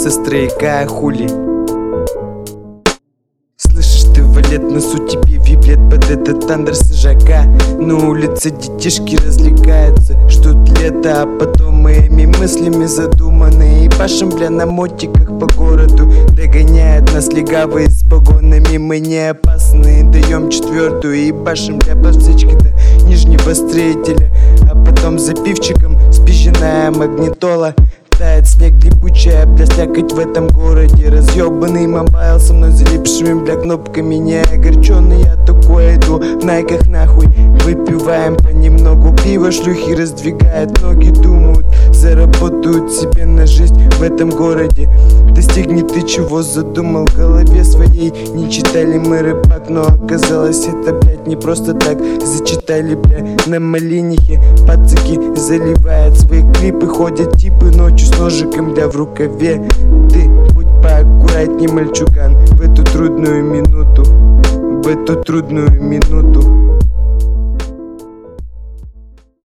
со стройка, хули. Слышишь ты, валет, носу тебе виблет под этот андер сжака. На улице детишки развлекаются, ждут лета, а потом моими мыслями задуманные и пашем, бля, на мотиках по городу. Догоняют нас легавые с погонами, мы не опасные. Даем четвертую и башим, бля, по всечке до нижнего строителя. А потом за пивчиком спизженная магнитола. Тает снег липучая, бля, слякоть в этом городе. Разъебанный мобайл со мной залипшими, бля, кнопками. Не огорченный, я такой иду в найках нахуй. Выпиваем понемногу пиво, шлюхи раздвигают ноги. Думают, заработают себе на жизнь в этом городе. Достигни ты чего задумал в голове своей. Не читали мы рыбак, но оказалось это, блядь, не просто так. Зачитали, бля, на малинихе. Пацаки заливают свои клипы, ходят типы ночью с ножиком, бля, в рукаве. Ты будь поаккуратней, мальчуган, в эту трудную минуту, в эту трудную минуту.